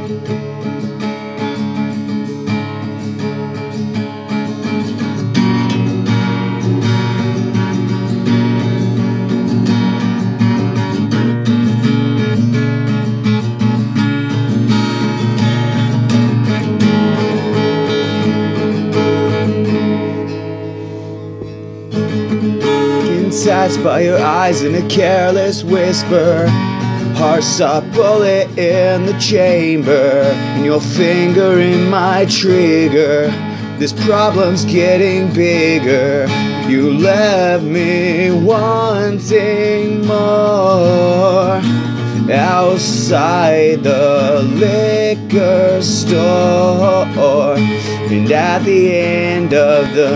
Enticed by your eyes in a careless whisper, heart-stop bullet in the chamber, and your finger in my trigger. This problem's getting bigger. You left me wanting more. Outside the liquor store, and at the end of the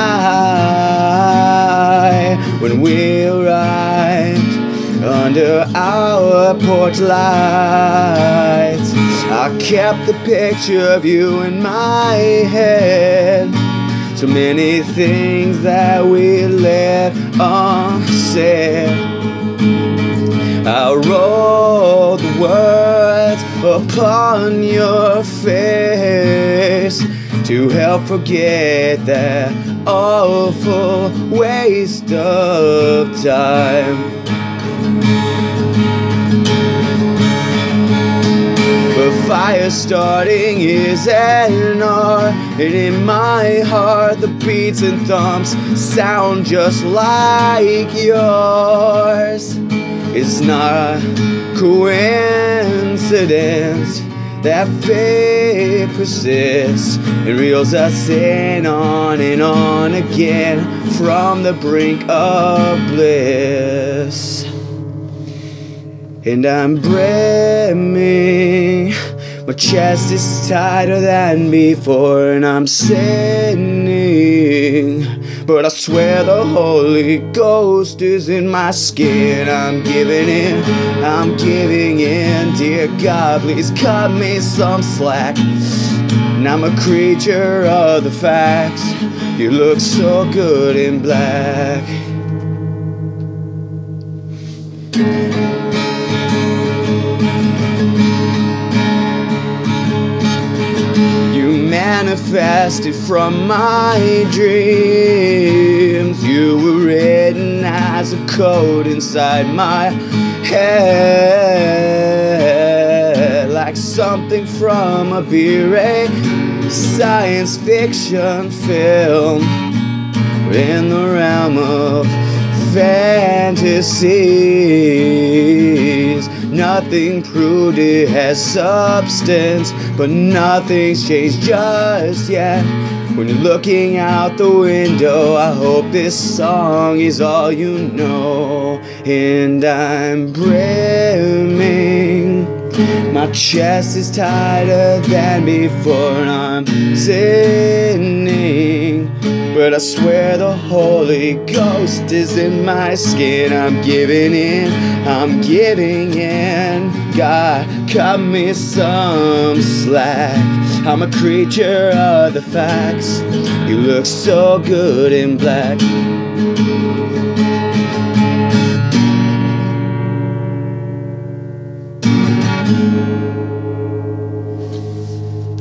night, when we arrived under our porch lights, I kept the picture of you in my head. So many things that we left unsaid. I wrote the words upon your face to help forget that awful waste of time. But fire starting is an art, and in my heart the beats and thumps sound just like yours. It's not coincidence that fate persists and reels us in on and on again from the brink of bliss. And I'm brimming, my chest is tighter than before, and I'm sinning, but I swear the Holy Ghost is in my skin. I'm giving in, dear God, please cut me some slack. And I'm a creature of the facts. You look so good in black. Manifested from my dreams. You were written as a code inside my head, like something from a B-ray science fiction film in the realm of fantasies. Nothing proved it has substance, but nothing's changed just yet. When you're looking out the window, I hope this song is all you know. And I'm brimming, my chest is tighter than before, and I'm sinning, but I swear the Holy Ghost is in my skin. I'm giving in, God, cut me some slack. I'm a creature of the facts. You look so good in black.